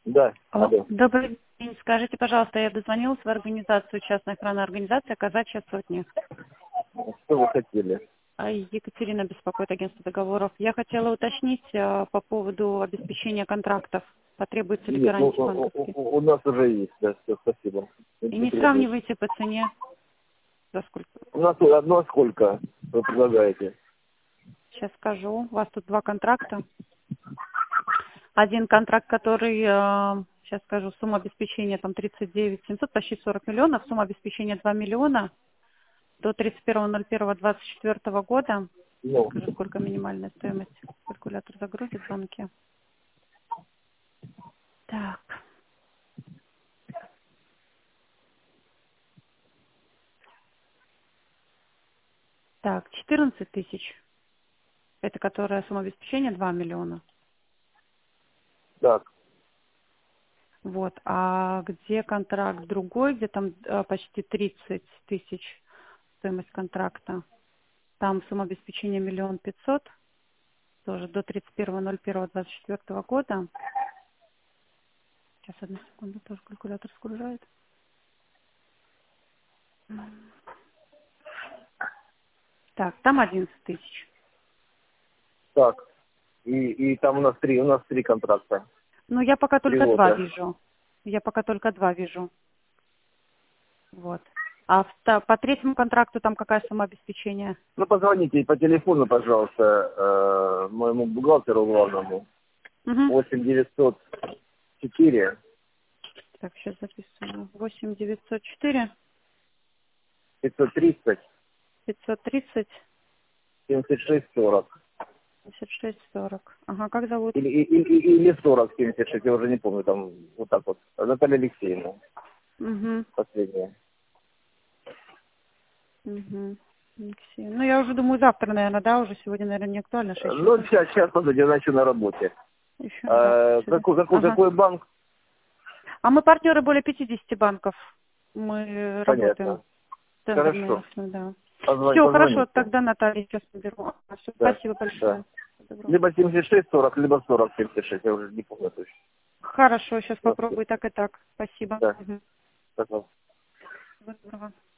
Да, Алло. алло. Добрый день. Скажите, пожалуйста, я дозвонилась в организацию частной охранной организации «Казачья сотня». Что вы хотели? Екатерина беспокоит агентство договоров. Я хотела уточнить по поводу обеспечения контрактов. Потребуются ли Нет, ну, гарантии банковские? у нас уже есть, да, все, спасибо. И Не не требуется. сравнивайте по цене. За сколько? У нас одно сколько вы предлагаете? Сейчас скажу. У вас тут два контракта. Один контракт, который, сейчас скажу, сумма обеспечения там 39 700, почти 40 миллионов. Сумма обеспечения 2 миллиона до 31.01.24 года. Сейчас Ну, скажу, сколько минимальная стоимость. Калькулятор загрузит в банке. Так. Так, 14 тысяч. Это которая сумма обеспечения 2 миллиона. так, Вот. А где контракт другой, где там почти 30 тысяч стоимость контракта? Там сумма обеспечения 1 500 000, тоже до 31.01.24 года. Сейчас, одну секунду, тоже калькулятор загружает. Так, там 11 тысяч. так. И там у нас три контракта. Ну, я пока Три только два лота. вижу. Я пока только два вижу. Вот. А по третьему контракту там какая сумма обеспечения? Ну, позвоните по телефону, пожалуйста, моему бухгалтеру главному. Угу. 8 904 Так, сейчас записываю. 8 904 530 530 76 40. 56 40. Ага, как зовут? Или 40 76, я уже не помню, там вот так вот. Наталья Алексеевна, Угу. последняя. Угу. Алексей. Ну, я уже думаю, завтра, наверное, да, уже сегодня, наверное, не актуально, 6 Ну, часов. сейчас, подожди, я начну на работе. Еще завтра сюда. Ага. Какой банк? А мы партнеры более 50 банков. Мы работаем. Понятно. Тендерные, Хорошо. да. Все, хорошо, Позвоните. тогда Наталья сейчас наберу. Все, Да, спасибо да. большое. Всего доброго. Либо 76 40, либо 40 76, я уже не помню точно. Хорошо, сейчас Да, всё. попробую так и так. Спасибо. Да. Угу. Пожалуйста. Всего доброго.